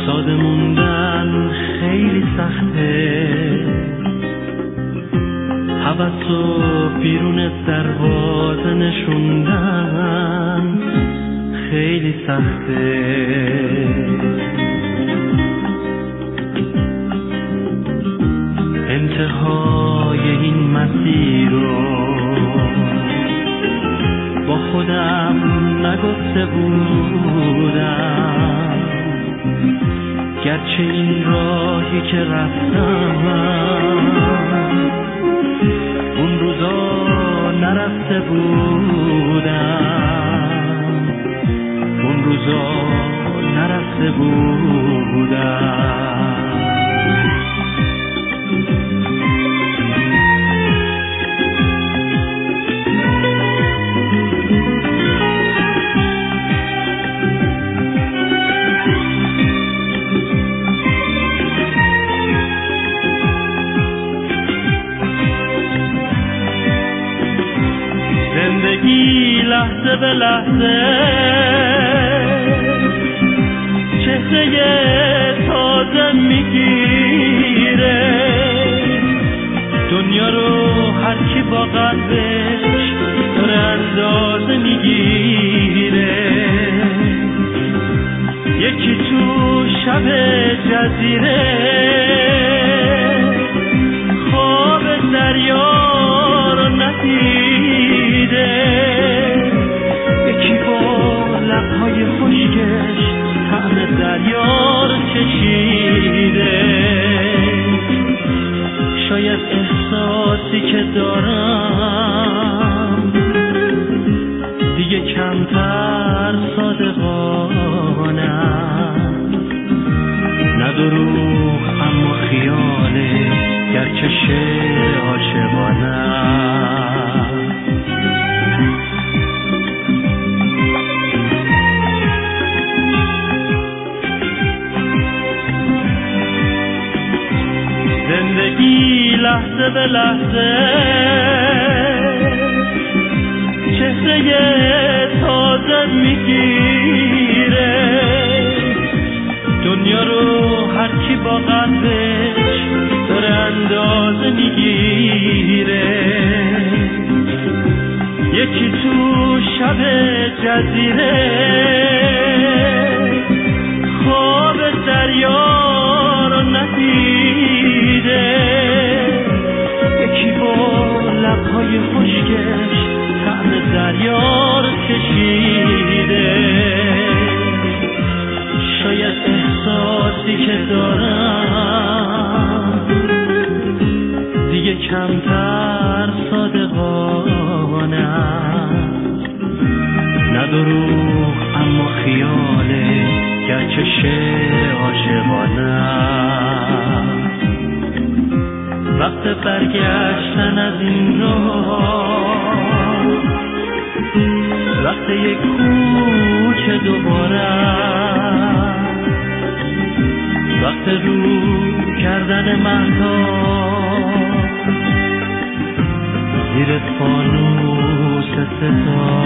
ساده موندن خیلی سخته، هوسو بیرون دروازه نشوندن خیلی سخته. انتهای این مسیر رو با خودم نگفته بودم، گرچه این راهی که رفتم اون روزا نرفته بودم، اون روزا نرفته بودم. زندگی لحظه به لحظه چهره تازه میگیره، دنیا رو هر کی با قلبش داره اندازه میگیره. یکی تو شب جزیره خواب دریا رو ندیده، یکی با لبهای خشکش طعم دریا رو چشیده. شاید احساسی که دارم دیگه کمتر صادقانه است، نه دروغ اما خیاله، گرچه شعر عاشقانه است. زندگی لحظه به لحظه چهره تازه میگیره، دنیا رو هر کی با قلبش داره اندازه میگیره. یکی تو شب جزیره خواب دریا رو ندیده، یکی با لبهای خشکش طعم دریا رو چشیده. شاید احساسی که دارم دیگه کمتر صادقانه است، نه دروغ اما خیاله، گرچه شعر عاشقانه است. وقت برگشتن از این راه، وقت یک کوچه دوباره، وقت رو کردن مهتاب زیر فانوس ستاره.